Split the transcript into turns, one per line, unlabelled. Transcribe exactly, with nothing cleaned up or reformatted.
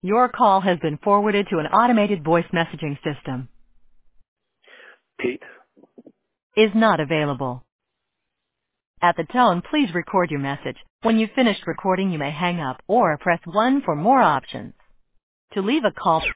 Your call has been forwarded to an automated voice messaging system.
Pete.
Is not available. At the tone, please record your message. When you've finished recording, you may hang up or press one for more options. To leave a call